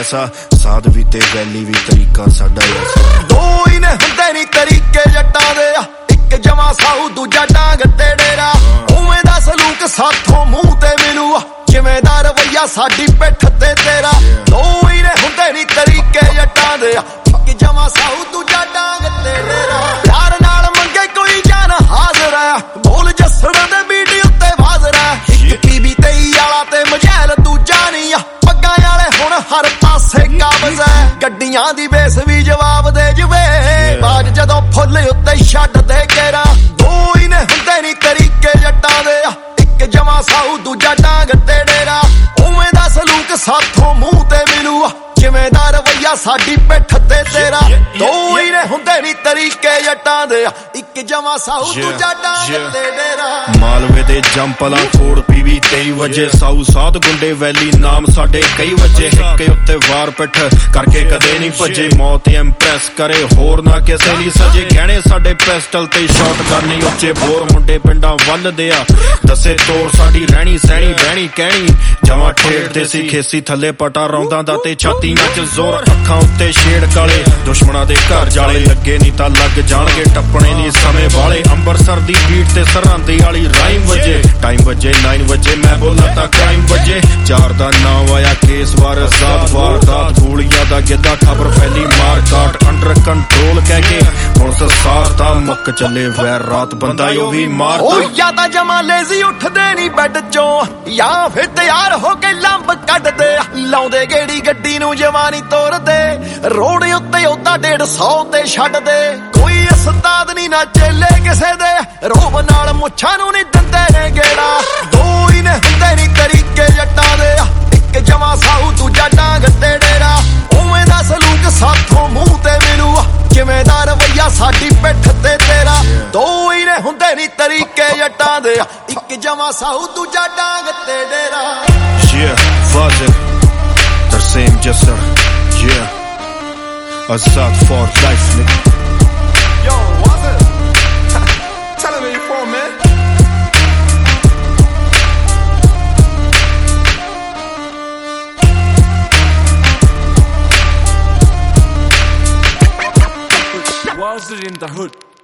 ਐਸਾ ਸਾਧ ਵੀ ਤੇ ਵੈਲੀ ਵੀ ਤਰੀਕਾ ਸਾਡਾ ਐਸਾ। ਦੋ ਹੀ ਨੇ ਹੁੰਦੇ ਨੀ ਤਰੀਕੇ ਜੱਟਾਂ ਦੇ, ਇੱਕ ਜਮਾ ਸਾਊ ਦੂਜਾ ਡਾਂਗ ਤੇ ਡੇਰਾ। ਉਵੇਂ ਦਾ ਸਲੂਕ ਸਾਥੋਂ ਮੂੰਹ ਤੇ ਮਿਲੂ, ਜਿਵੇਂ ਦਾ ਰਵਈਆ ਸਾਡੀ ਪਿੱਠ ਤੇ ਤੇਰਾ। ਦੋ ਹੀ ਨੇ ਹੁੰਦੇ ਨੀ ਤਰੀਕੇ ਜੱਟਾਂ ਦੇ, ਇੱਕ ਜਮਾ ਸਾਊ ਦੂਜਾ ਡਾਂਗ ਤੇ ਡੇਰਾ। ਯਾਰ ਨਾਲ ਮੰਗੇ ਕੋਈ ਜਾਨ ਹਾਜ਼ਰ ਹੈ, ਬੋਲ ਜੱਸੜ ਦੇ ਬੀਟ ਉੱਤੇ ਹਾਜ਼ਰ ਹੈ। ਇੱਕ ਪੀਬੀ 23 ਵਾਲਾ ਤੇ ਮਜੈਲ ਦੂਜਾ ਨਹੀਂ ਆ, ਪੱਗਾਂ ਵਾਲੇ ਹੁਣ ਹਰ ਪਾਸੇ ਕਾਬਜ਼ ਹੈ। ਗੱਡੀਆਂ ਦੀ ਬੇਸ ਵੀ ਜਵਾਬ ਦੇ ਜਵੇ, ਬਾਜ ਜਦੋਂ ਫੁੱਲ ਉੱਤੇ ਛੱਡ ਦੇ ਕੇਰਾ। ਦੋ ਹੀ ਨੇ ਹੁੰਦੇ ਨੀ ਤਰੀਕੇ ਜੱਟਾਂ ਦੇ, ਇੱਕ ਜਮਾ ਸਾਊ ਦੂਜਾ ਡਾਂਗ ਤੇ ਡੇਰਾ। ਉਵੇਂ ਦਾ ਸਲੂਕ ਸਾਥੋਂ ਮੂੰਹ ਤੇ ਮਿਲੂ, ਜਿਵੇਂ ਦਾ ਰਵਈਆ ਸਾਡੀ ਪਿੱਠ ਤੇ ਤੇਰਾ। ਦੋ ਹੀ ਨੇ ਹੁੰਦੇ ਨੀ ਤਰੀਕੇ ਜੱਟਾਂ ਦੇ, ਇੱਕ ਜਮਾ ਸਾਊ ਦੂਜਾ ਡਾਂਗ ਤੇ ਡੇਰਾ। ਮਾਲਵੇ ਦੇ ਜੰਪਲਾਂ ਕੋੜ ਪੀਵੀ 23 ਵਜੇ, ਸਾਊ ਸਾਧ ਗੁੰਡੇ ਵੈਲੀ ਨਾਮ ਸਾਡੇ ਕਈ ਵਜੇ। ਹਿੱਕੇ ਉੱਤੇ ਵਾਰ ਪਿੱਠ ਕਰਕੇ ਕਦੇ ਨਹੀਂ ਭੱਜੇ, ਮੌਤ ਇੰਪ੍ਰੈਸ ਕਰੇ ਹੋਰ ਨਾ ਕਿਸੇ ਲਈ ਸਜੇ। ਗਹਿਣੇ ਸਾਡੇ ਪਿਸਟਲ ਤੇ ਸ਼ਾਟ ਕਰਨੀ ਉੱਚੇ ਬੋਰ, ਮੁੰਡੇ ਪਿੰਡਾਂ ਵੱਲਦੇ ਆ ਦੱਸੇ ਤੋਰ ਸਾਡੀ ਰਹਿਣੀ ਸਹਿਣੀ ਬਹਿਣੀ ਕਹਿਣੀ। ਜਮਾਂ ਠੇਡਦੇ ਸੀ ਖੇਸੀ ਥੱਲੇ ਪਟਾ ਰੌਂਦਾਂ ਦਾ ਤੇ ਛਾਤੀ ਨੱਚ ਜ਼ੋਰ। ਅੱਖਾਂ ਉੱਤੇ ਸ਼ੇਡ ਕਾਲੇ, ਦੁਸ਼ਮਣਾਂ ਦੇ ਘਰ ਜਾਲੇ, ਲੱਗੇ ਨਹੀਂ ਤਾਂ ਲੱਗ ਜਾਣਗੇ ਟੱਪਣੇ ਨਹੀਂ ਸਮੇਂ ਵਾਲੇ। ਅੰਬਰਸਰ ਦੀ ਬੀਟ ਤੇ ਸਰਹੰਦੀ ਵਾਲੀ ਰਾਈਮ ਵਜੇ, ਟਾਈਮ ਵਜੇ 9 ਵਜੇ ਮੈਂ ਬੋਲਾਂ ਤਾਂ ਕ੍ਰਾਈਮ ਵਜੇ। 4 ਦਾ ਨਾਮ ਆਇਆ ਕੇਸ ਵਾਰਦਾਤ ਵਾਰਦਾਤ, ਗੋਲੀਆਂ ਦਾ ਗਿੱਧਾ ਖਬਰ ਫੈਲੀ ਮਾਰ ਕਾਟ। ਅੰਡਰ ਕੰਟਰੋਲ ਕਹਿ ਕੇ ਹੁਣ ਸਸਾਰ ਤਾਂ ਮੁੱਕ ਚੱਲੇ ਵੈਰ ਰਾਤ, ਬੰਦਾ ਉਹ ਵੀ ਮਾਰਦਾ। ਜਾਂ ਤਾਂ ਜਮਾ ਲੇਜ਼ੀ ਉੱਠਦੇ ਨੀ ਬੈੱਡ ਚੋਂ, ਜਾਂ ਫਿਰ ਤਿਆਰ ਹੋ ਕੇ ਲੰਬ ਕੱਢਦੇ। ਲਾਉਂਦੇ ਗੇੜੀ ਗੱਡੀ ਨੂੰ ਜਵਾਨੀ ਤੋਰਦੇ, ਰੋਡ ਉੱਤੇ ਉਹਦਾ 150 ਤੇ ਛੱਡਦੇ। ਕੋਈ ਉਸਤਾਦ ਨੀ ਨਾ ਚੇਲੇ ਕਿਸੇ ਦੇ, ਰੋਬ ਨਾਲ ਮੁੱਛਾਂ ਨੂੰ ਨੀ ਦਿੰਦੇ ਨੇ ਗੇੜਾ। ਦੋ ਹੀ ਨੇ ਹੁੰਦੇ ਨੀ ਤਰੀਕੇ ਜੱਟਾਂ ਦੇ, ਇੱਕ ਜਮਾ ਸਾਊ ਦੂਜਾ ਡਾਂਗ ਤੇ ਡੇਰਾ। ਉਵੇਂ ਦਾ ਸਲੂਕ ਸਾਥੋਂ ਮੂੰਹ ਤੇ ਮਿਲੂ, ਜਿਵੇਂ ਦਾ ਰਵਈਆ ਸਾਡੀ ਪਿੱਠ ਤੇ ਤੇਰਾ। ਦੋ ਹੀ ਨੇ ਹੁੰਦੇ ਨੀ ਤਰੀਕੇ ਜੱਟਾਂ ਦੇ, ਇੱਕ ਜਮਾ ਸਾਊ ਦੂਜਾ ਡਾਂਗ ਤੇ ਡੇਰਾ। Fazil, Tarsim Jasser, Azad for life, nigga. Yo, what's it? Tell him where you from, man. Was it in the hood?